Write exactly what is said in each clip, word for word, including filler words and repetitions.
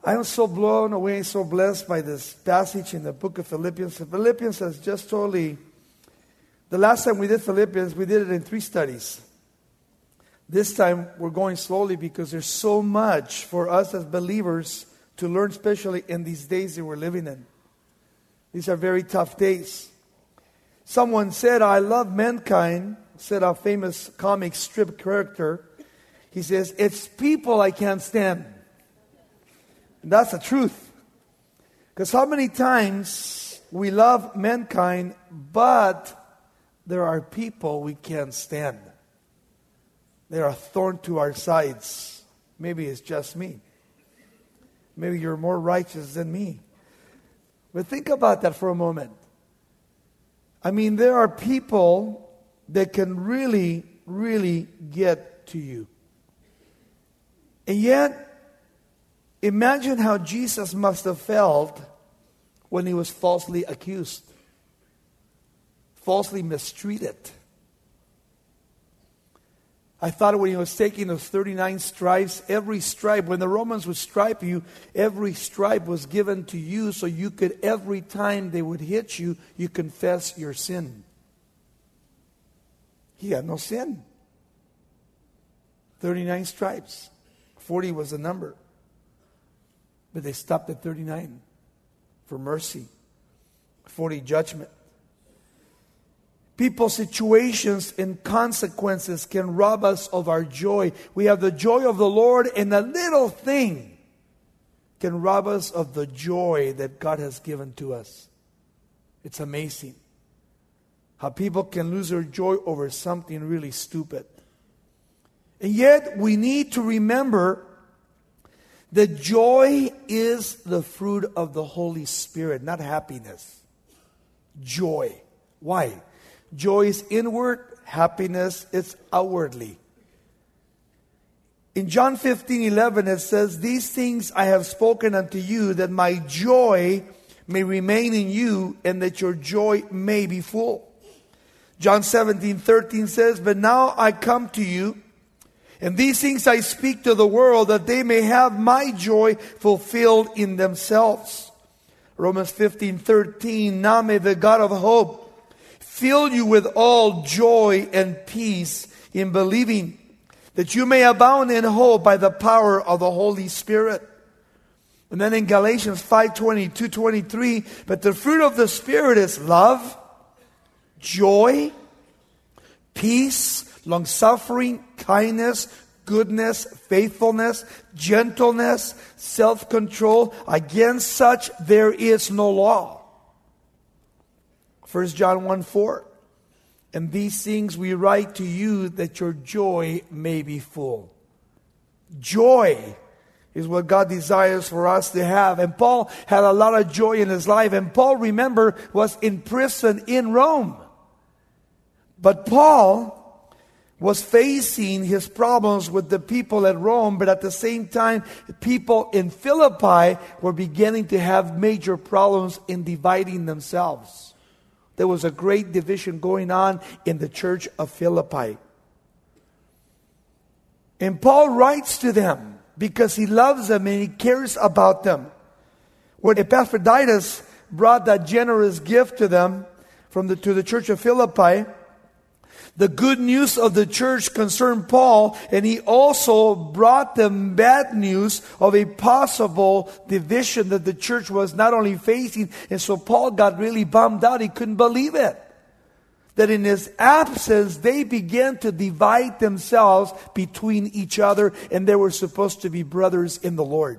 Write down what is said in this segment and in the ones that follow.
I am so blown away, so blessed by this passage in the book of Philippians. Philippians has just totally, the last time we did Philippians, we did it in three studies. This time we're going slowly because there's so much for us as believers to learn, especially in these days that we're living in. These are very tough days. Someone said, I love mankind, said a famous comic strip character. He says, it's people I can't stand. And that's the truth. Because how many times we love mankind, but there are people we can't stand. They are a thorn to our sides. Maybe it's just me. Maybe you're more righteous than me. But think about that for a moment. I mean, there are people that can really, really get to you. And yet, imagine how Jesus must have felt when he was falsely accused, falsely mistreated. I thought when he was taking those thirty-nine stripes, every stripe, when the Romans would stripe you, every stripe was given to you so you could, every time they would hit you, you confess your sin. He had no sin. thirty-nine stripes. forty was the number. But they stopped at thirty-nine for mercy. forty, judgment. People's situations and consequences can rob us of our joy. We have the joy of the Lord, and a little thing can rob us of the joy that God has given to us. It's amazing how people can lose their joy over something really stupid. And yet we need to remember that joy is the fruit of the Holy Spirit, not happiness. Joy. Why? Joy is inward, happiness is outwardly. In John fifteen eleven it says, these things I have spoken unto you, that my joy may remain in you, and that your joy may be full. John seventeen thirteen says, but now I come to you, and these things I speak to the world, that they may have my joy fulfilled in themselves. Romans fifteen thirteen, now may the God of hope fill you with all joy and peace in believing, that you may abound in hope by the power of the Holy Spirit. And then in Galatians five twenty-two to twenty-three, but the fruit of the Spirit is love, joy, peace, long-suffering, kindness, goodness, faithfulness, gentleness, self-control. Against such there is no law. First John one four. And these things we write to you, that your joy may be full. Joy is what God desires for us to have. And Paul had a lot of joy in his life. And Paul, remember, was in prison in Rome. But Paul was facing his problems with the people at Rome, but at the same time, people in Philippi were beginning to have major problems in dividing themselves. There was a great division going on in the church of Philippi. And Paul writes to them because he loves them and he cares about them. When Epaphroditus brought that generous gift to them from the, to the church of Philippi, the good news of the church concerned Paul, and he also brought them bad news of a possible division that the church was not only facing. And so Paul got really bummed out. He couldn't believe it. That in his absence, they began to divide themselves between each other, and they were supposed to be brothers in the Lord.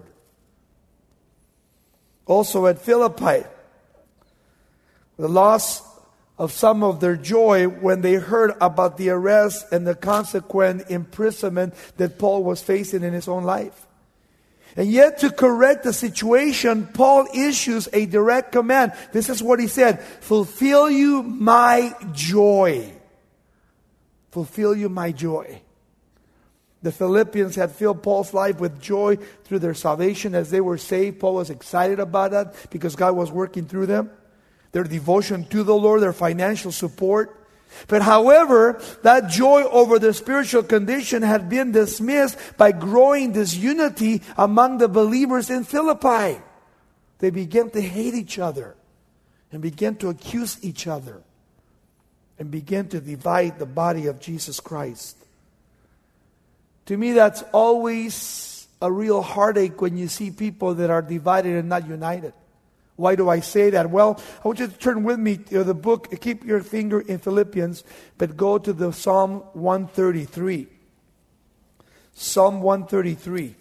Also at Philippi, the loss of some of their joy when they heard about the arrest and the consequent imprisonment that Paul was facing in his own life. And yet, to correct the situation, Paul issues a direct command. This is what he said: fulfill you my joy. Fulfill you my joy. The Philippians had filled Paul's life with joy through their salvation as they were saved. Paul was excited about that because God was working through them. Their devotion to the Lord, their financial support. But however, that joy over the spiritual condition had been dismissed by growing disunity among the believers in Philippi. They began to hate each other and began to accuse each other and began to divide the body of Jesus Christ. To me, that's always a real heartache when you see people that are divided and not united. Why do I say that? Well, I want you to turn with me to the book. Keep your finger in Philippians, but go to the Psalm one thirty-three. Psalm one thirty-three.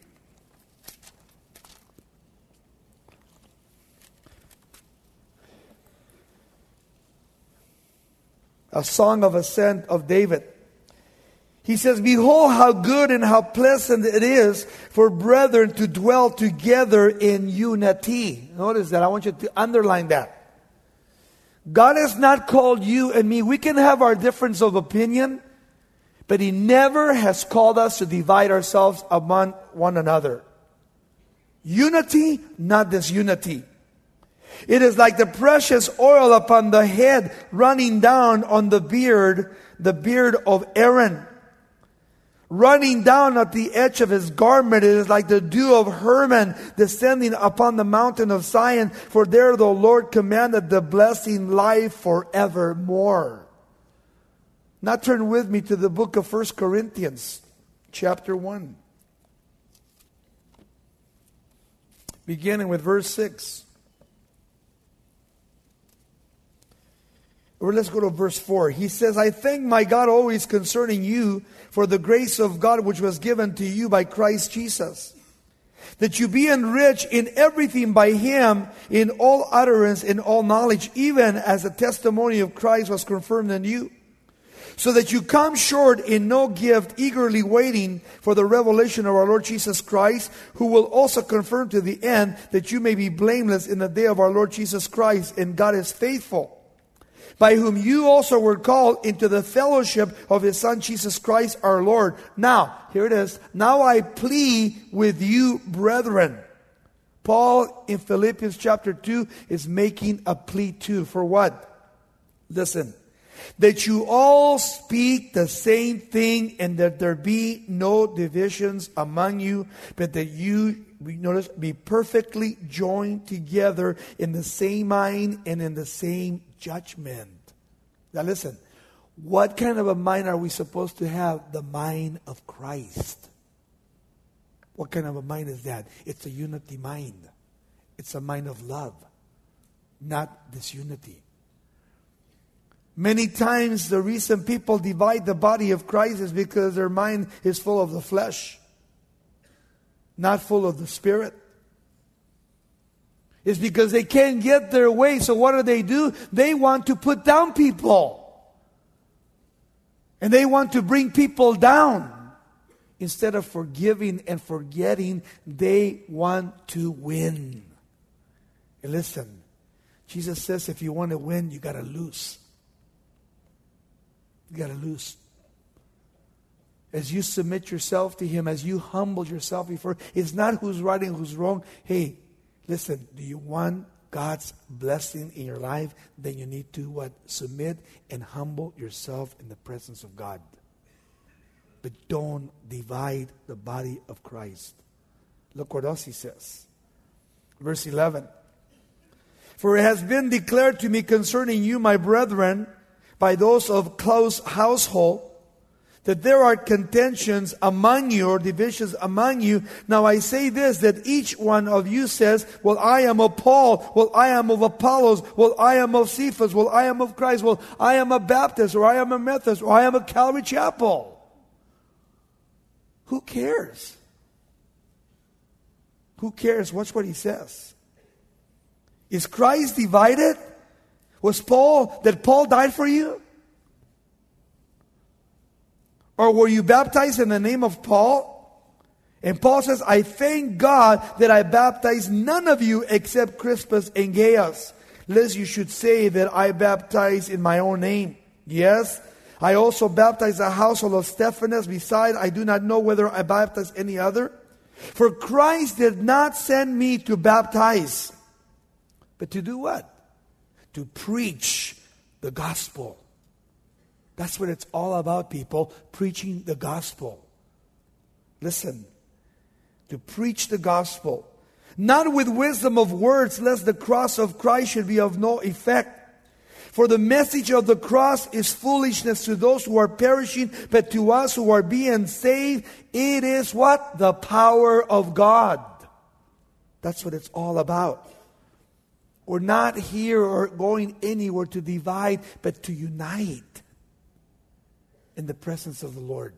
A song of ascent of David. He says, behold how good and how pleasant it is for brethren to dwell together in unity. Notice that. I want you to underline that. God has not called you and me. We can have our difference of opinion, but He never has called us to divide ourselves among one another. Unity, not disunity. It is like the precious oil upon the head running down on the beard, the beard of Aaron. Running down at the edge of his garment, it is like the dew of Hermon descending upon the mountain of Zion. For there the Lord commanded the blessing, life forevermore. Now turn with me to the book of First Corinthians, chapter one. Beginning with verse six. Or let's go to verse four. He says, I thank my God always concerning you for the grace of God which was given to you by Christ Jesus, that you be enriched in everything by Him, in all utterance, in all knowledge, even as the testimony of Christ was confirmed in you, so that you come short in no gift, eagerly waiting for the revelation of our Lord Jesus Christ, who will also confirm to the end that you may be blameless in the day of our Lord Jesus Christ. And God is faithful, by whom you also were called into the fellowship of His Son Jesus Christ our Lord. Now, here it is. Now I plead with you, brethren. Paul in Philippians chapter two is making a plea too. For what? Listen. That you all speak the same thing, and that there be no divisions among you, but that you, notice, be perfectly joined together in the same mind and in the same judgment. Now listen, what kind of a mind are we supposed to have? The mind of Christ. What kind of a mind is that? It's a unity mind. It's a mind of love, not disunity. Many times the reason people divide the body of Christ is because their mind is full of the flesh, not full of the Spirit. It's because they can't get their way. So what do they do? They want to put down people. And they want to bring people down. Instead of forgiving and forgetting, they want to win. And listen, Jesus says if you want to win, you got to lose. You got to lose. As you submit yourself to Him, as you humble yourself before, it's not who's right and who's wrong. Hey, listen, do you want God's blessing in your life? Then you need to what? Submit and humble yourself in the presence of God. But don't divide the body of Christ. Look what else He says. Verse eleven. For it has been declared to me concerning you, my brethren, by those of close household, that there are contentions among you, or divisions among you. Now I say this, that each one of you says, well, I am of Paul, well, I am of Apollos, well, I am of Cephas, well, I am of Christ, well, I am a Baptist, or I am a Methodist, or I am a Calvary Chapel. Who cares? Who cares? Watch what he says. Is Christ divided? Was Paul, did Paul die for you? Or were you baptized in the name of Paul? And Paul says, I thank God that I baptized none of you except Crispus and Gaius, lest you should say that I baptized in my own name. Yes, I also baptized the household of Stephanas. Besides, I do not know whether I baptized any other. For Christ did not send me to baptize, but to do what? To preach the gospel. That's what it's all about, people. Preaching the gospel. Listen. To preach the gospel. Not with wisdom of words, lest the cross of Christ should be of no effect. For the message of the cross is foolishness to those who are perishing, but to us who are being saved, it is what? The power of God. That's what it's all about. We're not here or going anywhere to divide, but to unite in the presence of the Lord.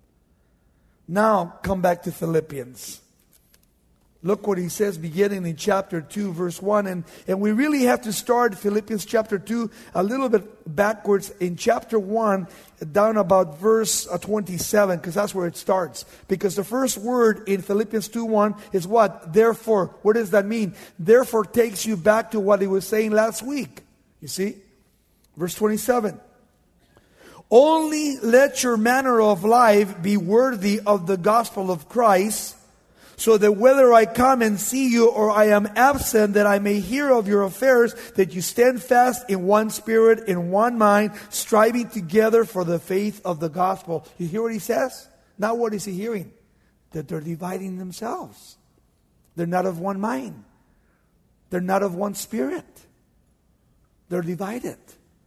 Now, come back to Philippians. Look what he says beginning in chapter two, verse one. And, and we really have to start Philippians chapter two a little bit backwards in chapter one, down about verse twenty-seven, because that's where it starts. Because the first word in Philippians two one is what? Therefore. What does that mean? Therefore takes you back to what he was saying last week. You see? Verse twenty-seven. Only let your manner of life be worthy of the gospel of Christ, so that whether I come and see you or I am absent, that I may hear of your affairs, that you stand fast in one spirit, in one mind, striving together for the faith of the gospel. You hear what he says? Now what is he hearing? That they're dividing themselves. They're not of one mind. They're not of one spirit. They're divided.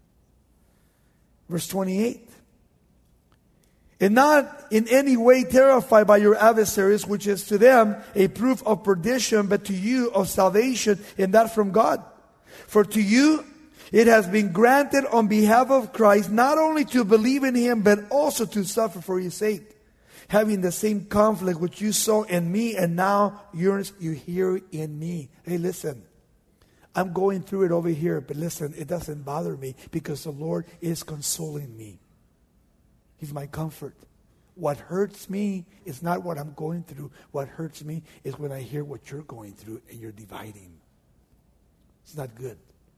Verse twenty-eight. And not in any way terrified by your adversaries, which is to them a proof of perdition, but to you of salvation, and that from God. For to you it has been granted on behalf of Christ, not only to believe in him, but also to suffer for his sake, having the same conflict which you saw in me, and now yours you hear in me. Hey, listen. I'm going through it over here, but listen, it doesn't bother me, because the Lord is consoling me. He's my comfort. What hurts me is not what I'm going through. What hurts me is when I hear what you're going through and you're dividing. It's not good.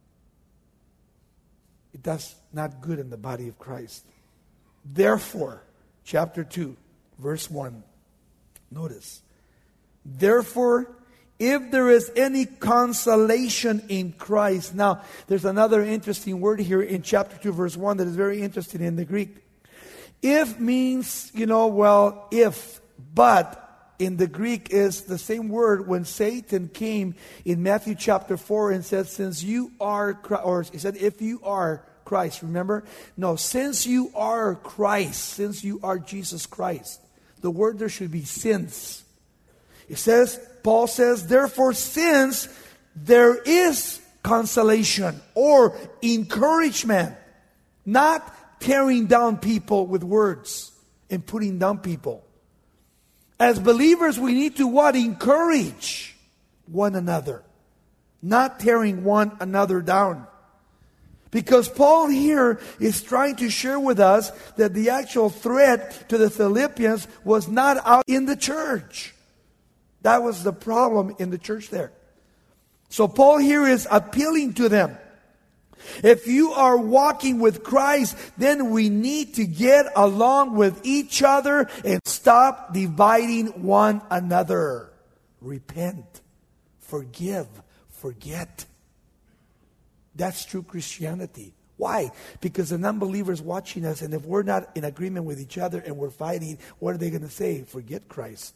It does not good in the body of Christ. Therefore, chapter two, verse one. Notice. Therefore, if there is any consolation in Christ. Now, there's another interesting word here in chapter two, verse one that is very interesting in the Greek. If means, you know, well, if, but in the Greek is the same word when Satan came in Matthew chapter four and said, since you are, or he said, if you are Christ, remember? No, since you are Christ, since you are Jesus Christ. The word there should be since. It says, Paul says, therefore, since there is consolation or encouragement, not tearing down people with words and putting down people. As believers, we need to what? Encourage one another, not tearing one another down. Because Paul here is trying to share with us that the actual threat to the Philippians was not out in the church. That was the problem in the church there. So Paul here is appealing to them. If you are walking with Christ, then we need to get along with each other and stop dividing one another. Repent, forgive, forget. That's true Christianity. Why? Because an unbeliever is watching us, and if we're not in agreement with each other and we're fighting, what are they going to say? Forget Christ.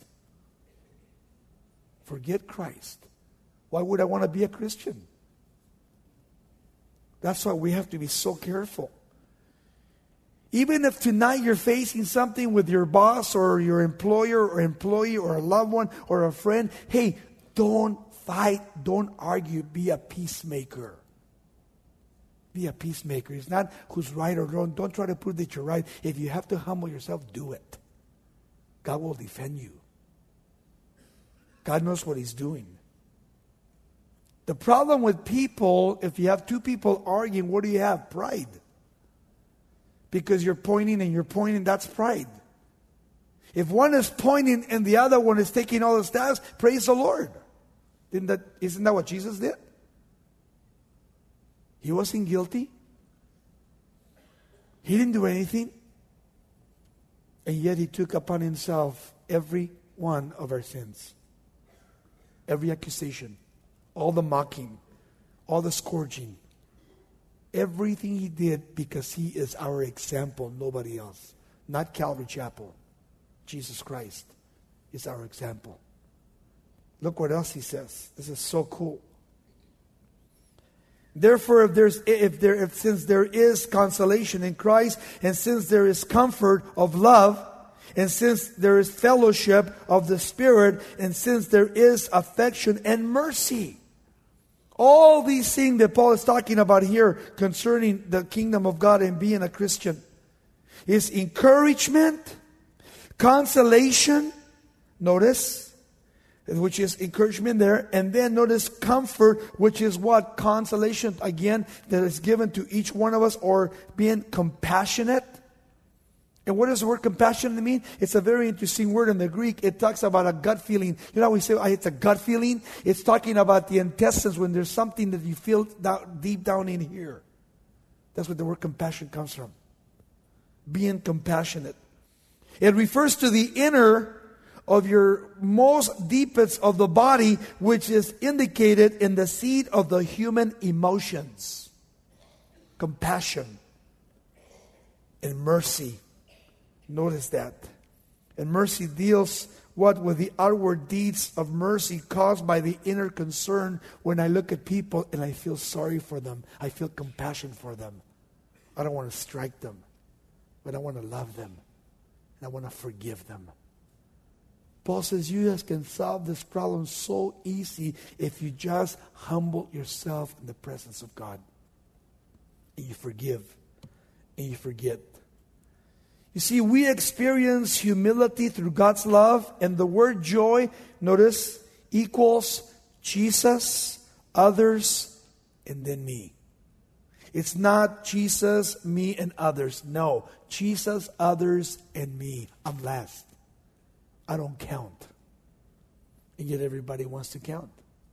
Forget Christ. Why would I want to be a Christian? That's why we have to be so careful. Even if tonight you're facing something with your boss or your employer or employee or a loved one or a friend, hey, don't fight, don't argue, be a peacemaker. Be a peacemaker. It's not who's right or wrong. Don't try to prove that you're right. If you have to humble yourself, do it. God will defend you. God knows what He's doing. The problem with people, if you have two people arguing, what do you have? Pride. Because you're pointing and you're pointing, that's pride. If one is pointing and the other one is taking all the staffs, praise the Lord. Isn't that, isn't that what Jesus did? He wasn't guilty. He didn't do anything. And yet He took upon Himself every one of our sins. Every accusation. All the mocking. All the scourging. Everything he did because he is our example, nobody else. Not Calvary Chapel. Jesus Christ is our example. Look what else he says. This is so cool. Therefore, if there's if there if since there is consolation in Christ, and since there is comfort of love, and since there is fellowship of the Spirit, and since there is affection and mercy. All these things that Paul is talking about here concerning the kingdom of God and being a Christian is encouragement, consolation, notice, which is encouragement there, and then notice comfort, which is what? Consolation, again, that is given to each one of us, or being compassionate. And what does the word compassionate mean? It's a very interesting word in the Greek. It talks about a gut feeling. You know, we say, oh, it's a gut feeling. It's talking about the intestines when there's something that you feel down, deep down in here. That's where the word compassion comes from. Being compassionate. It refers to the inner of your most deepest of the body, which is indicated in the seat of the human emotions. Compassion and mercy. Notice that. And mercy deals what with the outward deeds of mercy caused by the inner concern. When I look at people and I feel sorry for them, I feel compassion for them. I don't want to strike them, but I want to love them, and I want to forgive them. Paul says you guys can solve this problem so easy if you just humble yourself in the presence of God. And you forgive. And you forget. You see, we experience humility through God's love. And the word joy, notice, equals Jesus, others, and then me. It's not Jesus, me, and others. No, Jesus, others, and me. I'm last. I don't count. And yet everybody wants to count.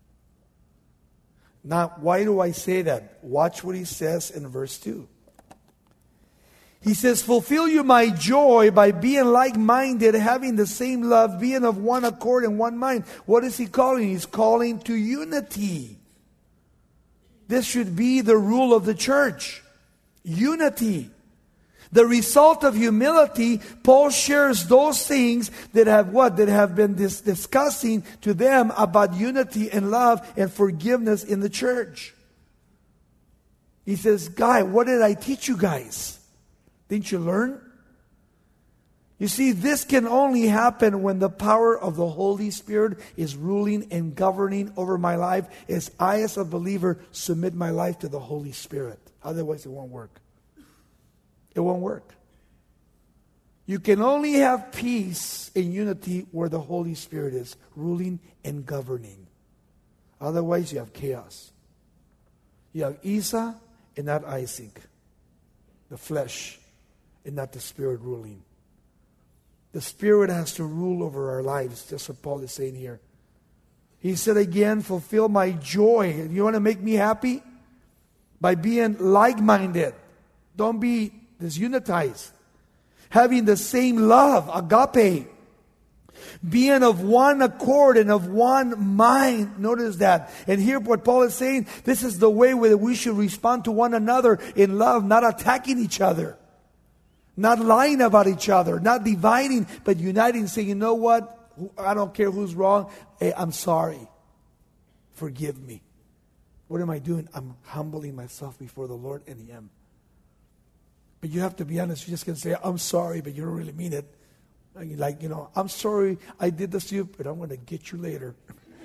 Now, why do I say that? Watch what he says in verse two. He says, fulfill you my joy by being like-minded, having the same love, being of one accord and one mind. What is he calling? He's calling to unity. This should be the rule of the church. Unity. The result of humility, Paul shares those things that have what? That have been dis- discussing to them about unity and love and forgiveness in the church. He says, guy, what did I teach you guys? Didn't you learn? You see, this can only happen when the power of the Holy Spirit is ruling and governing over my life as I, as a believer, submit my life to the Holy Spirit. Otherwise, it won't work. It won't work. You can only have peace and unity where the Holy Spirit is ruling and governing. Otherwise, you have chaos. You have Esau and not Isaac. The flesh and not the Spirit ruling. The Spirit has to rule over our lives. That's what Paul is saying here. He said again, fulfill my joy. You want to make me happy? By being like-minded. Don't be disunitized. Having the same love, agape. Being of one accord and of one mind. Notice that. And here what Paul is saying, this is the way that we should respond to one another in love, not attacking each other. Not lying about each other, not dividing, but uniting, saying, you know what? I don't care who's wrong. Hey, I'm sorry. Forgive me. What am I doing? I'm humbling myself before the Lord and Him. But you have to be honest. You just can say, I'm sorry, but you don't really mean it. Like, you know, I'm sorry I did this to you, but I'm going to get you later.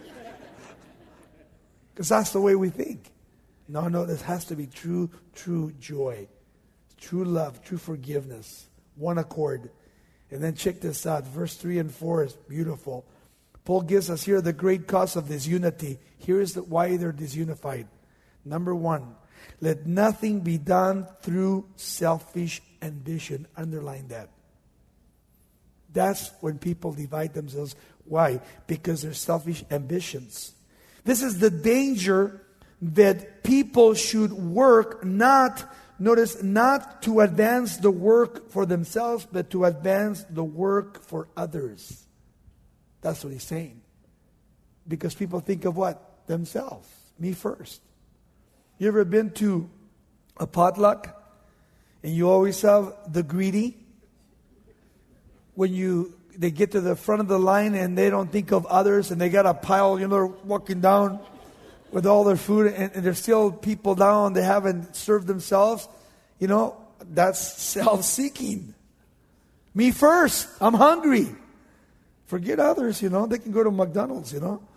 Because that's the way we think. No, no, this has to be true, true joy. True love, true forgiveness, one accord. And then check this out. Verse three and four is beautiful. Paul gives us here the great cause of this unity. Here is the, why they're disunified. Number one, let nothing be done through selfish ambition. Underline that. That's when people divide themselves. Why? Because they're selfish ambitions. This is the danger that people should work not Notice, not to advance the work for themselves, but to advance the work for others. That's what he's saying. Because people think of what? Themselves. Me first. You ever been to a potluck and you always have the greedy. When you they get to the front of the line and they don't think of others and they got a pile, you know, they're walking down with all their food and, and there's still people down, they haven't served themselves. You know, that's self-seeking. Me first. I'm hungry. Forget others, you know. They can go to McDonald's, you know.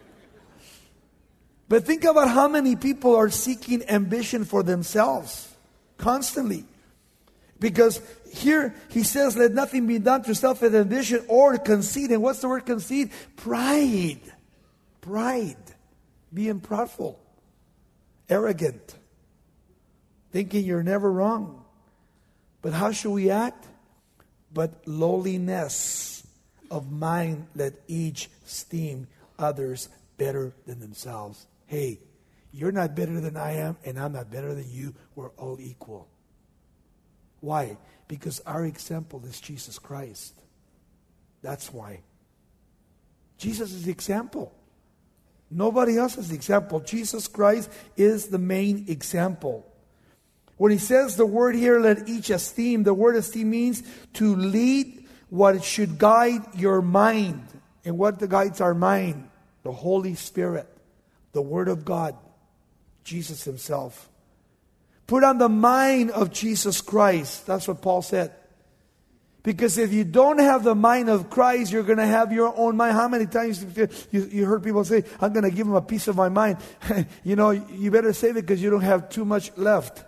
But think about how many people are seeking ambition for themselves constantly. Because here he says, let nothing be done to selfish ambition or conceit. And what's the word conceit? Pride. Pride. Being proudful. Arrogant. Thinking you're never wrong. But how should we act? But lowliness of mind, let each esteem others better than themselves. Hey, you're not better than I am, and I'm not better than you. We're all equal. Why? Because our example is Jesus Christ. That's why. Jesus is the example. Nobody else is the example. Jesus Christ is the main example. When he says the word here, let each esteem, the word esteem means to lead what should guide your mind. And what guides our mind? The Holy Spirit, the Word of God, Jesus himself. Put on the mind of Jesus Christ. That's what Paul said. Because if you don't have the mind of Christ, you're going to have your own mind. How many times you, you heard people say, I'm going to give him a piece of my mind. You know, you better save it because you don't have too much left.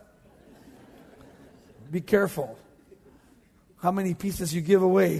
Be careful how many pieces you give away.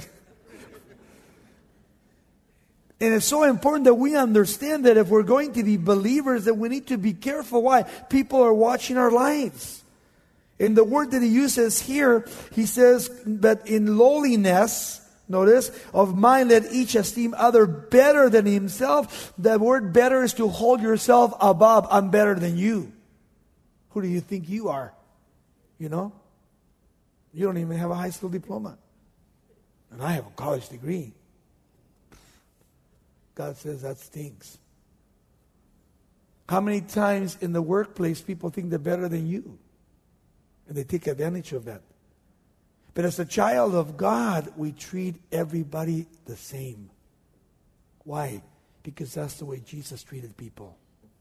And it's so important that we understand that if we're going to be believers, that we need to be careful. Why? People are watching our lives. In the word that he uses here, he says that in lowliness, notice, of mind, let each esteem other better than himself. The word better is to hold yourself above. I'm better than you. Who do you think you are? You know? You don't even have a high school diploma. And I have a college degree. God says that stinks. How many times in the workplace people think they're better than you? And they take advantage of that. But as a child of God, we treat everybody the same. Why? Because that's the way Jesus treated people.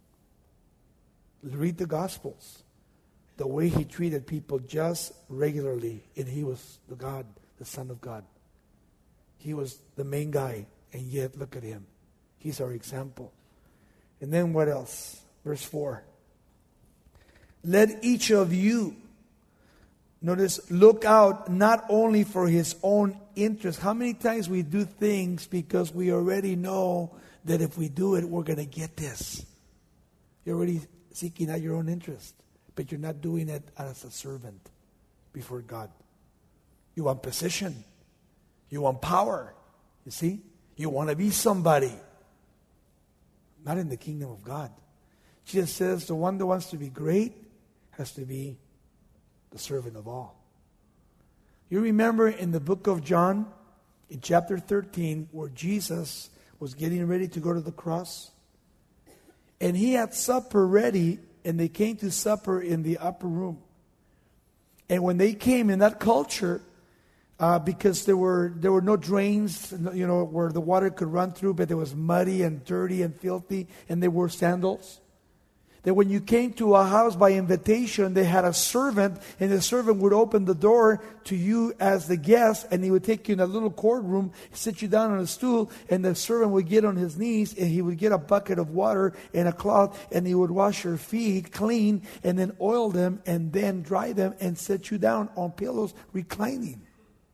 Read the Gospels. The way he treated people just regularly. And he was the God, the Son of God. He was the main guy. And yet, look at him. He's our example. And then what else? Verse four. Let each of you, notice, look out not only for his own interest. How many times we do things because we already know that if we do it, we're going to get this. You're already seeking out your own interest. But you're not doing it as a servant before God. You want position. You want power. You see? You want to be somebody. Not in the kingdom of God. Jesus says the one that wants to be great has to be the servant of all. You remember in the book of John, in chapter thirteen, where Jesus was getting ready to go to the cross. And he had supper ready, and they came to supper in the upper room. And when they came in that culture, Uh, because there were there were no drains, you know, where the water could run through, but it was muddy and dirty and filthy, and they wore sandals. That when you came to a house by invitation, they had a servant, and the servant would open the door to you as the guest, and he would take you in a little courtroom, sit you down on a stool, and the servant would get on his knees, and he would get a bucket of water and a cloth, and he would wash your feet clean, and then oil them, and then dry them, and set you down on pillows, reclining.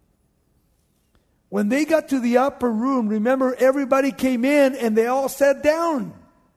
When they got to the upper room, remember, everybody came in and they all sat down.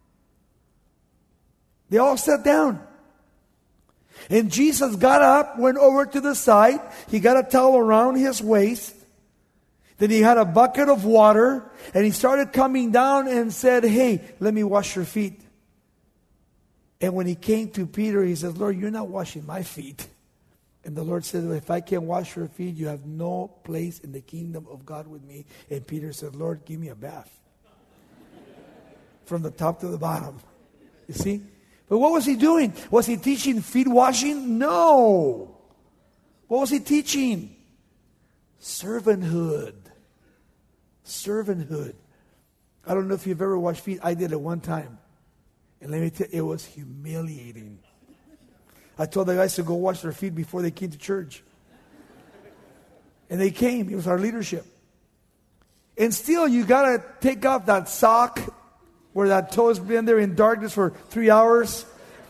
They all sat down. And Jesus got up, went over to the side. He got a towel around his waist. Then he had a bucket of water. And he started coming down and said, hey, let me wash your feet. And when he came to Peter, he says, Lord, you're not washing my feet. And the Lord said, if I can't wash your feet, you have no place in the kingdom of God with me. And Peter said, Lord, give me a bath. From the top to the bottom. You see? But what was he doing? Was he teaching feet washing? No. What was he teaching? Servanthood. Servanthood. I don't know if you've ever washed feet. I did it one time. And let me tell you, it was humiliating. I told the guys to go wash their feet before they came to church. And they came. It was our leadership. And still, you got to take off that sock where that toe has been there in darkness for three hours.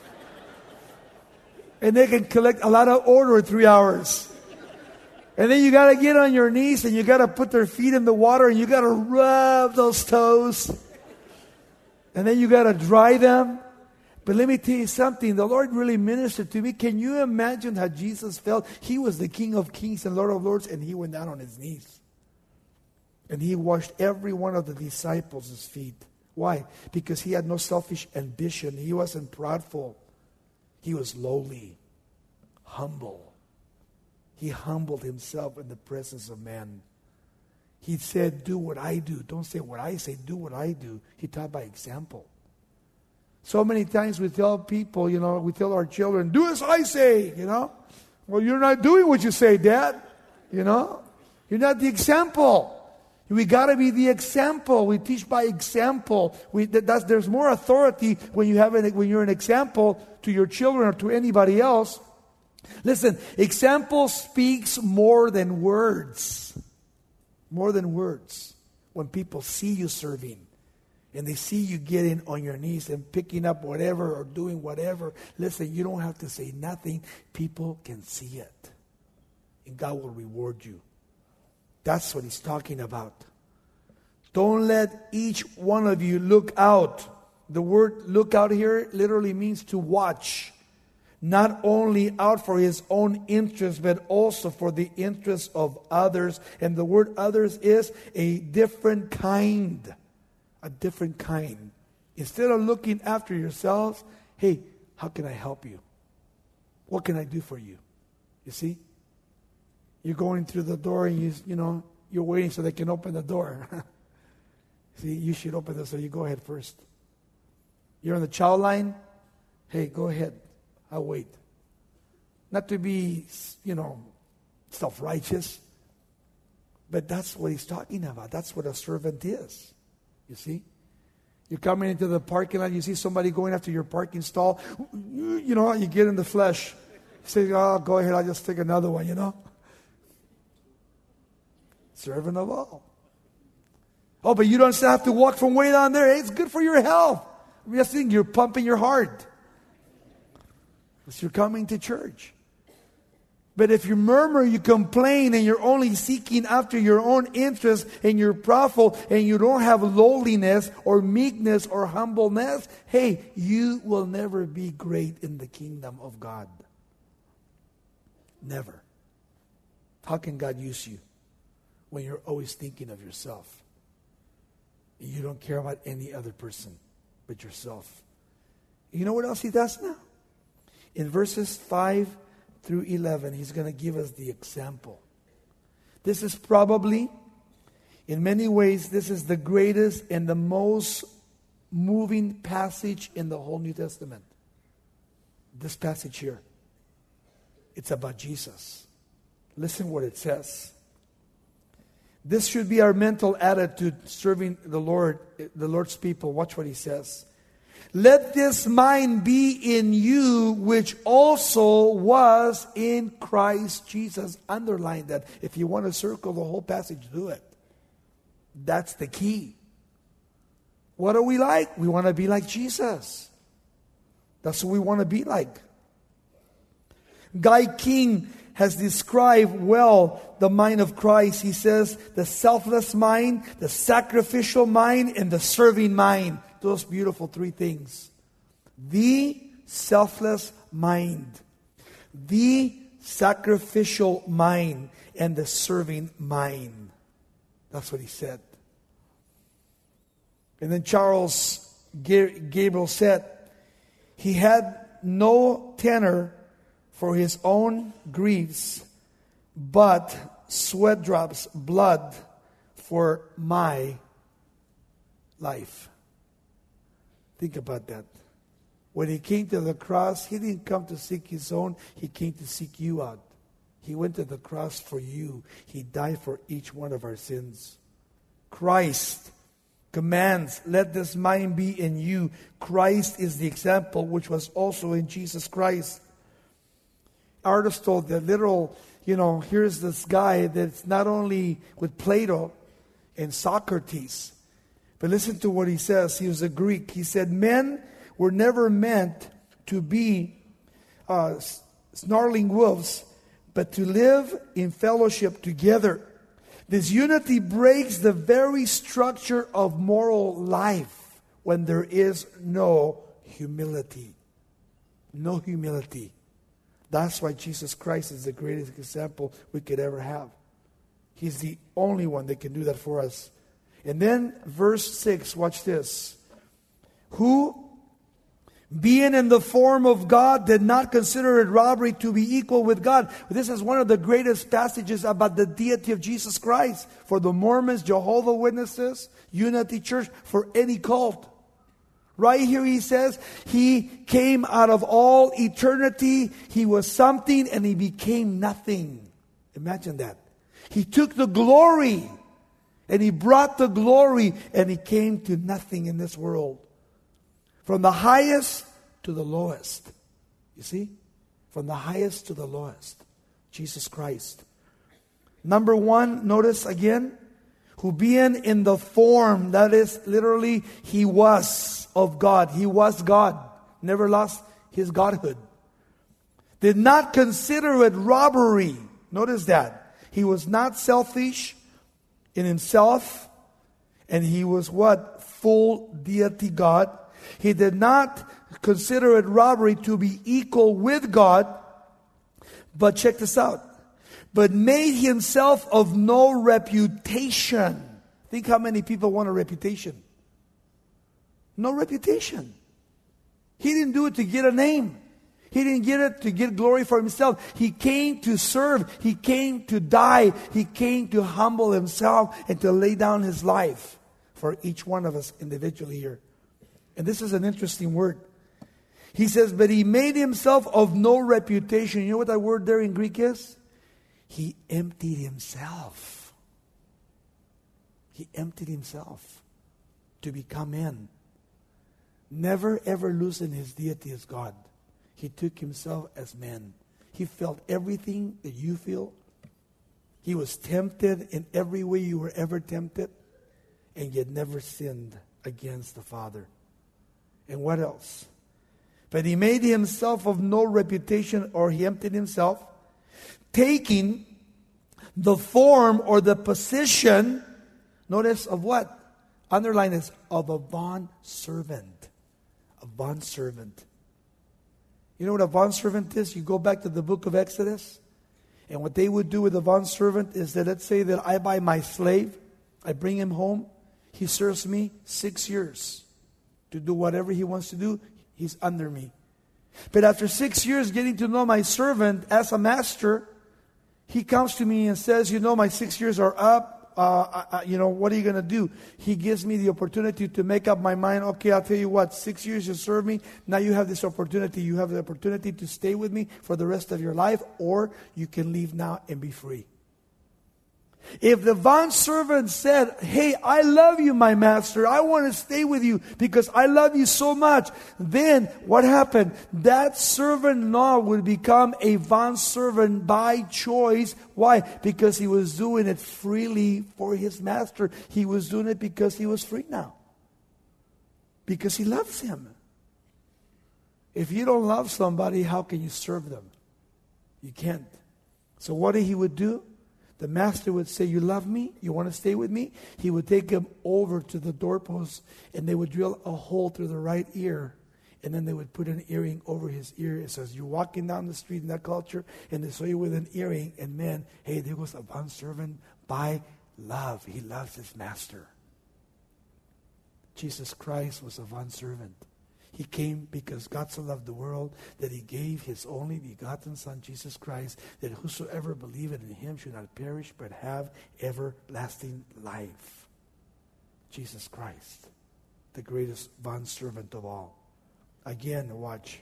And they can collect a lot of odor in three hours. And then you got to get on your knees and you got to put their feet in the water and you got to rub those toes. And then you got to dry them. But let me tell you something. The Lord really ministered to me. Can you imagine how Jesus felt? He was the King of Kings and Lord of Lords, and he went down on his knees. And he washed every one of the disciples' feet. Why? Because he had no selfish ambition. He wasn't proudful. He was lowly, humble. He humbled himself in the presence of man. He said, do what I do. Don't say what I say. Do what I do. He taught by example. So many times we tell people, you know, we tell our children, do as I say, you know. Well, you're not doing what you say, Dad. You know. You're not the example. We got to be the example. We teach by example. We, that, that's, there's more authority when, you have an, when you're an example to your children or to anybody else. Listen, example speaks more than words. More than words. When people see you serving and they see you getting on your knees and picking up whatever or doing whatever, listen, you don't have to say nothing. People can see it. And God will reward you. That's what he's talking about. Don't let each one of you look out. The word look out here literally means to watch. Not only out for his own interest, but also for the interest of others. And the word others is a different kind. A different kind. Instead of looking after yourselves, hey, how can I help you? What can I do for you? You see? You're going through the door and you, you know, you're waiting so they can open the door. See, you should open this, so you go ahead first. You're on the chow line. Hey, go ahead. I'll wait. Not to be, you know, self-righteous, but that's what he's talking about. That's what a servant is. You see? You're coming into the parking lot, you see somebody going after your parking stall. You know, you get in the flesh. You say, oh, go ahead, I'll just take another one, you know? Servant of all. Oh, but you don't have to walk from way down there. Hey, it's good for your health. I'm just thinking you're pumping your heart. Because you're coming to church. But if you murmur, you complain, and you're only seeking after your own interest, and you're proudful, and you don't have lowliness or meekness or humbleness, hey, you will never be great in the kingdom of God. Never. How can God use you when you're always thinking of yourself? You don't care about any other person but yourself. You know what else he does now? In verses five through eleven, he's going to give us the example. This is probably, in many ways, this is the greatest and the most moving passage in the whole New Testament. This passage here. It's about Jesus. Listen what it says. This should be our mental attitude serving the Lord, the Lord's people. Watch what he says. Let this mind be in you, which also was in Christ Jesus. Underline that. If you want to circle the whole passage, do it. That's the key. What are we like? We want to be like Jesus. That's what we want to be like. Guy King has described well the mind of Christ. He says the selfless mind, the sacrificial mind, and the serving mind. Those beautiful three things. The selfless mind, the sacrificial mind, and the serving mind. That's what he said. And then Charles Gabriel said, he had no tenor for his own griefs, but sweat drops blood for my life. Think about that. When he came to the cross, he didn't come to seek his own. He came to seek you out. He went to the cross for you. He died for each one of our sins. Christ commands, let this mind be in you. Christ is the example which was also in Jesus Christ. Aristotle, the literal, you know, here's this guy that's not only with Plato and Socrates, but listen to what he says. He was a Greek. He said, men were never meant to be uh, snarling wolves, but to live in fellowship together. This unity breaks the very structure of moral life when there is no humility. No humility. That's why Jesus Christ is the greatest example we could ever have. He's the only one that can do that for us. And then verse six, watch this. Who, being in the form of God, did not consider it robbery to be equal with God. This is one of the greatest passages about the deity of Jesus Christ. For the Mormons, Jehovah's Witnesses, Unity Church, for any cult. Right here he says, he came out of all eternity. He was something and he became nothing. Imagine that. He took the glory and he brought the glory and he came to nothing in this world. From the highest to the lowest. You see? From the highest to the lowest. Jesus Christ. Number one, notice again, who being in the form, that is literally, he was of God. He was God. Never lost his godhood. Did not consider it robbery. Notice that. He was not selfish in himself. And he was what? Full deity God. He did not consider it robbery to be equal with God. But check this out. But made himself of no reputation. Think how many people want a reputation. No reputation. He didn't do it to get a name. He didn't get it to get glory for himself. He came to serve. He came to die. He came to humble himself and to lay down his life for each one of us individually here. And this is an interesting word. He says, but he made himself of no reputation. You know what that word there in Greek is? He emptied himself. He emptied himself to become man. Never ever losing his deity as God. He took himself as man. He felt everything that you feel. He was tempted in every way you were ever tempted. And yet never sinned against the Father. And what else? But he made himself of no reputation, or he emptied himself, taking the form or the position, notice of what? Underline this, of a bond servant. A bond servant. You know what a bond servant is? You go back to the book of Exodus, and what they would do with a bond servant is that, let's say that I buy my slave, I bring him home, he serves me six years to do whatever he wants to do. He's under me. But after six years getting to know my servant as a master, he comes to me and says, you know, my six years are up. Uh, I, you know, what are you going to do? He gives me the opportunity to make up my mind. Okay, I'll tell you what, six years you serve me. Now you have this opportunity. You have the opportunity to stay with me for the rest of your life, or you can leave now and be free. If the bondservant said, hey, I love you, my master. I want to stay with you because I love you so much. Then what happened? That servant-in-law would become a bondservant by choice. Why? Because he was doing it freely for his master. He was doing it because he was free now. Because he loves him. If you don't love somebody, how can you serve them? You can't. So what he would do? The master would say, you love me? You want to stay with me? He would take him over to the doorpost, and they would drill a hole through the right ear. And then they would put an earring over his ear. It says, you're walking down the street in that culture, and they saw you with an earring. And man, hey, there goes a bondservant by love. He loves his master. Jesus Christ was a bondservant. He came because God so loved the world that he gave his only begotten Son, Jesus Christ, that whosoever believeth in him should not perish but have everlasting life. Jesus Christ, the greatest bondservant of all. Again, watch.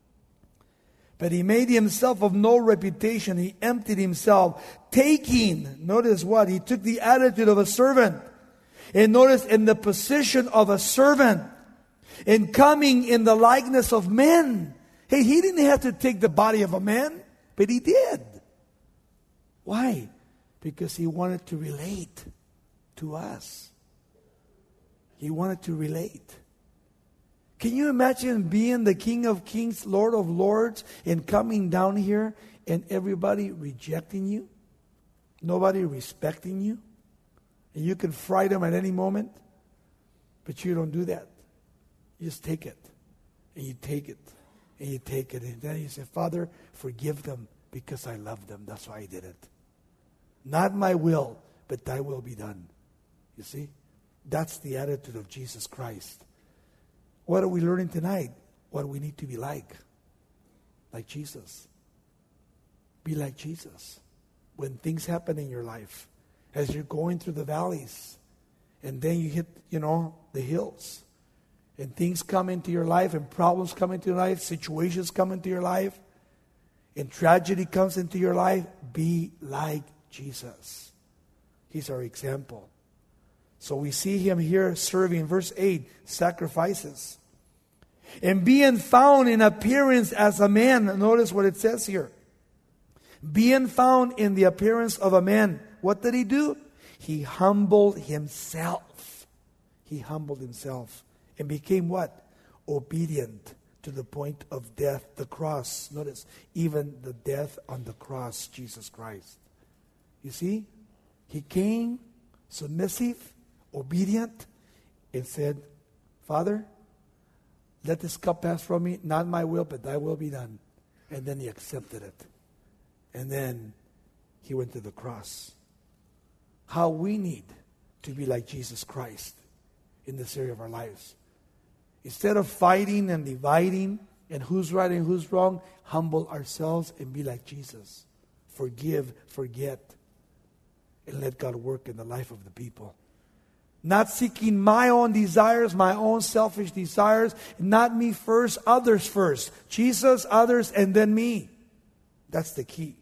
But he made himself of no reputation. He emptied himself, taking, notice what? He took the attitude of a servant. And notice, in the position of a servant. And coming in the likeness of men. Hey, he didn't have to take the body of a man, but he did. Why? Because he wanted to relate to us. He wanted to relate. Can you imagine being the King of Kings, Lord of Lords, and coming down here and everybody rejecting you? Nobody respecting you? And you can fry them at any moment, but you don't do that. You just take it, and you take it, and you take it, and then you say, Father, forgive them because I love them. That's why I did it. Not my will, but thy will be done. You see? That's the attitude of Jesus Christ. What are we learning tonight? What we need to be like. Like Jesus. Be like Jesus. When things happen in your life, as you're going through the valleys, and then you hit, you know, the hills, and things come into your life, and problems come into your life, situations come into your life, and tragedy comes into your life, be like Jesus. He's our example. So we see him here serving, verse eight, sacrifices. And being found in appearance as a man, notice what it says here. Being found in the appearance of a man, what did he do? He humbled himself. He humbled himself and became what? Obedient to the point of death, the cross. Notice, even the death on the cross, Jesus Christ. You see, he came submissive, obedient, and said, Father, let this cup pass from me, not my will, but thy will be done. And then he accepted it. And then he went to the cross. How we need to be like Jesus Christ in this area of our lives. Instead of fighting and dividing and who's right and who's wrong, humble ourselves and be like Jesus. Forgive, forget, and let God work in the life of the people. Not seeking my own desires, my own selfish desires. Not me first, others first. Jesus, others, and then me. That's the key.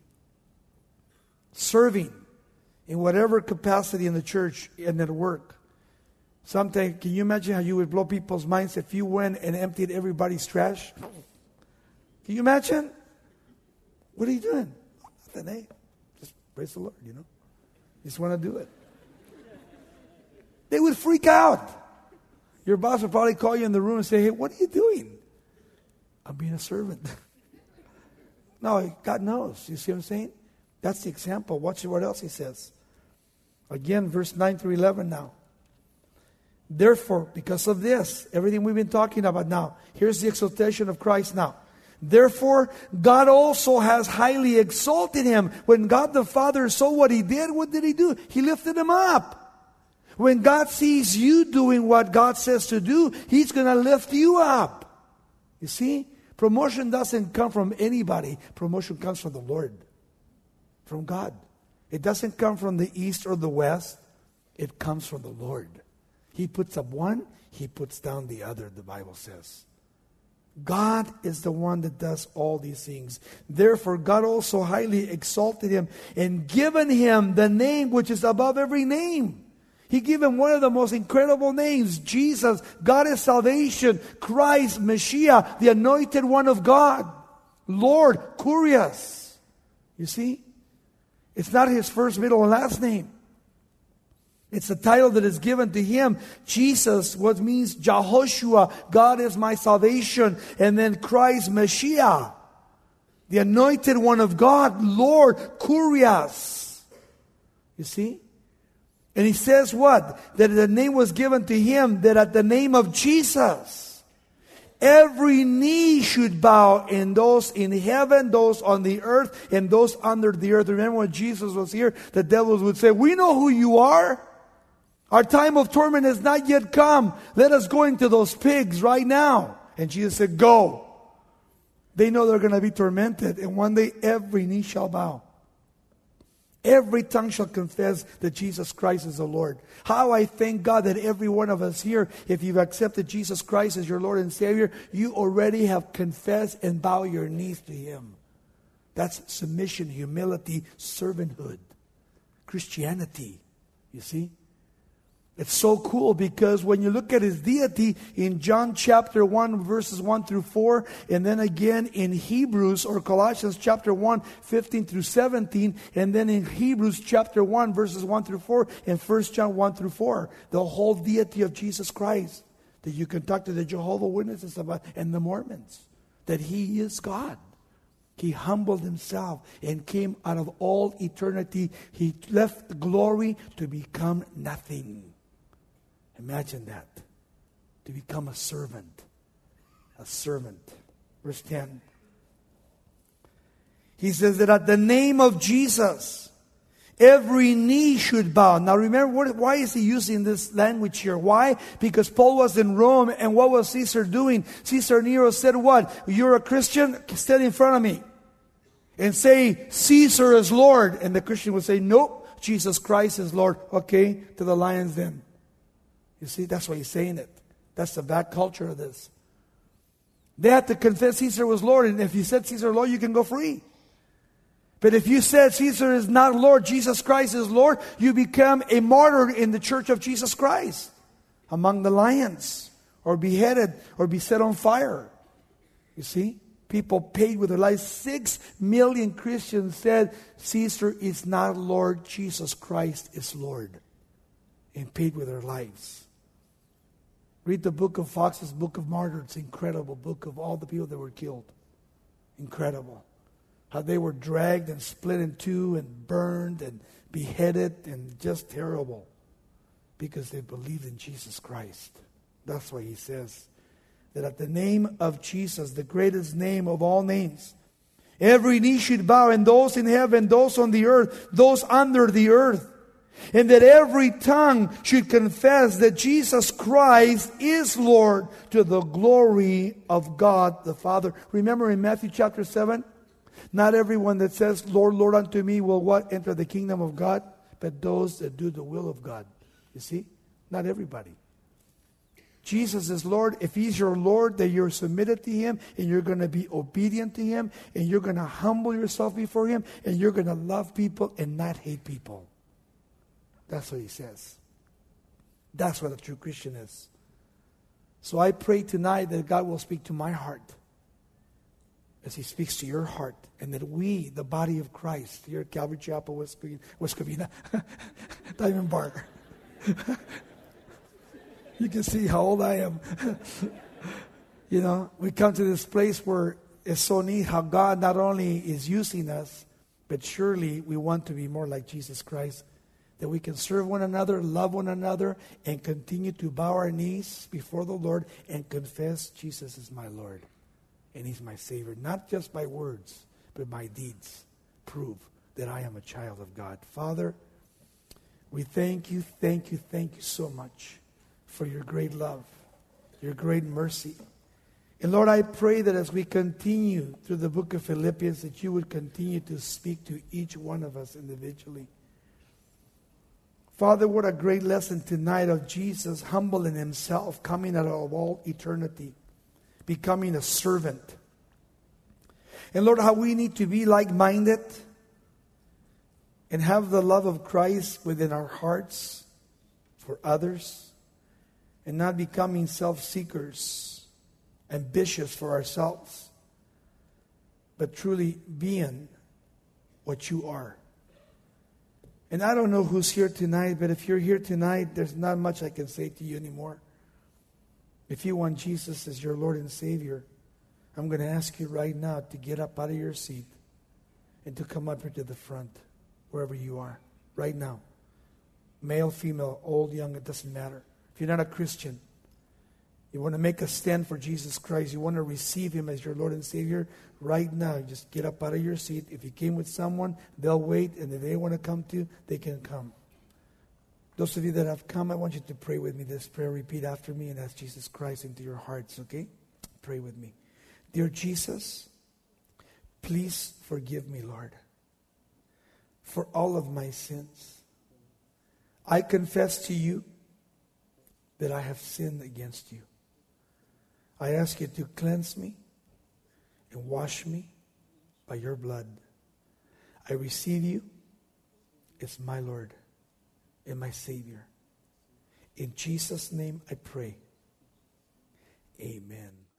Serving in whatever capacity in the church and at work. Sometimes, can you imagine how you would blow people's minds if you went and emptied everybody's trash? Can you imagine? What are you doing? Nothing, eh? Just praise the Lord, you know. Just want to do it. They would freak out. Your boss would probably call you in the room and say, hey, what are you doing? I'm being a servant. No, God knows. You see what I'm saying? That's the example. Watch what else he says. Again, verse nine through eleven now. Therefore, because of this, everything we've been talking about now, here's the exaltation of Christ now. Therefore, God also has highly exalted him. When God the Father saw what he did, what did he do? He lifted him up. When God sees you doing what God says to do, he's going to lift you up. You see? Promotion doesn't come from anybody. Promotion comes from the Lord. From God. It doesn't come from the east or the west. It comes from the Lord. He puts up one, he puts down the other, the Bible says. God is the one that does all these things. Therefore, God also highly exalted him and given him the name which is above every name. He gave him one of the most incredible names, Jesus. God is salvation. Christ, Messiah, the anointed one of God. Lord, Kurios. You see? It's not his first, middle, and last name. It's a title that is given to him. Jesus, what means Jehoshua, God is my salvation. And then Christ, Messiah, the anointed one of God, Lord, Kurios. You see? And he says what? That the name was given to him, that at the name of Jesus, every knee should bow, in those in heaven, those on the earth, and those under the earth. Remember when Jesus was here, the devils would say, we know who you are. Our time of torment has not yet come. Let us go into those pigs right now. And Jesus said, go. They know they're going to be tormented. And one day every knee shall bow. Every tongue shall confess that Jesus Christ is the Lord. How I thank God that every one of us here, if you've accepted Jesus Christ as your Lord and Savior, you already have confessed and bow your knees to Him. That's submission, humility, servanthood, Christianity. You see? It's so cool because when you look at His deity in John chapter one, verses one through four, and then again in Hebrews or Colossians chapter one, fifteen through seventeen, and then in Hebrews chapter one, verses one through four, and First John one through four, the whole deity of Jesus Christ that you can talk to the Jehovah's Witnesses about and the Mormons, that He is God. He humbled Himself and came out of all eternity. He left glory to become nothing. Imagine that. To become a servant. A servant. Verse ten. He says that at the name of Jesus, every knee should bow. Now remember, what, why is he using this language here? Why? Because Paul was in Rome, and what was Caesar doing? Caesar Nero said what? You're a Christian? Stand in front of me and say, Caesar is Lord. And the Christian would say, nope, Jesus Christ is Lord. Okay, to the lions then. You see, that's why he's saying it. That's the back culture of this. They had to confess Caesar was Lord, and if you said Caesar Lord, you can go free. But if you said Caesar is not Lord, Jesus Christ is Lord, you become a martyr in the church of Jesus Christ, among the lions, or beheaded, or be set on fire. You see? People paid with their lives. Six million Christians said Caesar is not Lord, Jesus Christ is Lord, and paid with their lives. Read the book of Fox's Book of Martyrs. It's an incredible book of all the people that were killed. Incredible. How they were dragged and split in two and burned and beheaded and just terrible. Because they believed in Jesus Christ. That's why he says that at the name of Jesus, the greatest name of all names, every knee should bow, and those in heaven, those on the earth, those under the earth. And that every tongue should confess that Jesus Christ is Lord, to the glory of God the Father. Remember in Matthew chapter seven? Not everyone that says, Lord, Lord unto me will what? Enter the kingdom of God? But those that do the will of God. You see? Not everybody. Jesus is Lord. If He's your Lord, then you're submitted to Him, and you're going to be obedient to Him, and you're going to humble yourself before Him, and you're going to love people and not hate people. That's what he says. That's what a true Christian is. So I pray tonight that God will speak to my heart as He speaks to your heart, and that we, the body of Christ, here at Calvary Chapel, West Covina, Diamond Bar. You can see how old I am. You know, we come to this place where it's so neat how God not only is using us, but surely we want to be more like Jesus Christ. That we can serve one another, love one another, and continue to bow our knees before the Lord and confess Jesus is my Lord and He's my Savior. Not just by words, but by deeds. Prove that I am a child of God. Father, we thank you, thank you, thank you so much for your great love, your great mercy. And Lord, I pray that as we continue through the book of Philippians, that you would continue to speak to each one of us individually. Father, what a great lesson tonight of Jesus humbling Himself, coming out of all eternity, becoming a servant. And Lord, how we need to be like-minded and have the love of Christ within our hearts for others, and not becoming self-seekers, ambitious for ourselves, but truly being what you are. And I don't know who's here tonight, but if you're here tonight, there's not much I can say to you anymore. If you want Jesus as your Lord and Savior, I'm going to ask you right now to get up out of your seat and to come up here to the front, wherever you are, right now. Male, female, old, young, it doesn't matter. If you're not a Christian, you want to make a stand for Jesus Christ, you want to receive Him as your Lord and Savior, right now, just get up out of your seat. If you came with someone, they'll wait, and if they want to come too, they can come. Those of you that have come, I want you to pray with me this prayer. Repeat after me and ask Jesus Christ into your hearts, okay? Pray with me. Dear Jesus, please forgive me, Lord. for all of my sins. I confess to you that I have sinned against you. I ask you to cleanse me and wash me by your blood. I receive you as my Lord and my Savior. In Jesus' name I pray. Amen.